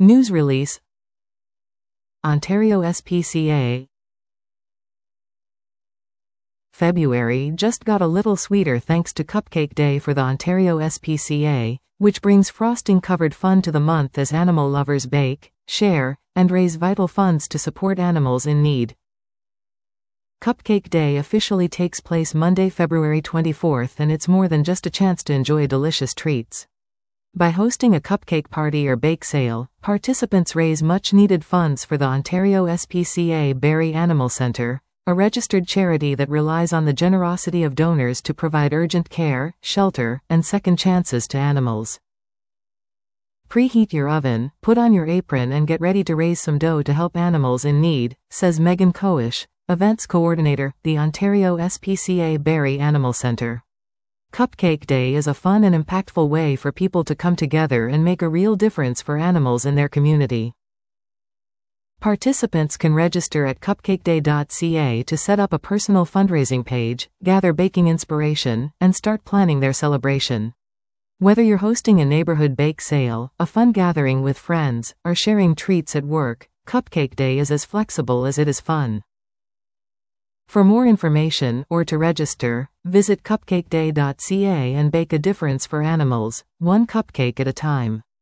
News release. Ontario SPCA. February just got a little sweeter thanks to Cupcake Day for the Ontario SPCA, which brings frosting-covered fun to the month as animal lovers bake, share, and raise vital funds to support animals in need. Cupcake Day officially takes place Monday, February 24th, and it's more than just a chance to enjoy delicious treats. By hosting a cupcake party or bake sale, participants raise much-needed funds for the Ontario SPCA Barrie Animal Centre, a registered charity that relies on the generosity of donors to provide urgent care, shelter, and second chances to animals. Preheat your oven, put on your apron and get ready to raise some dough to help animals in need, says Megan Coish, Events Coordinator, the Ontario SPCA Barrie Animal Centre. Cupcake Day is a fun and impactful way for people to come together and make a real difference for animals in their community. Participants can register at cupcakeday.ca to set up a personal fundraising page, gather baking inspiration, and start planning their celebration. Whether you're hosting a neighborhood bake sale, a fun gathering with friends, or sharing treats at work, Cupcake Day is as flexible as it is fun. For more information or to register, visit cupcakeday.ca and bake a difference for animals, one cupcake at a time.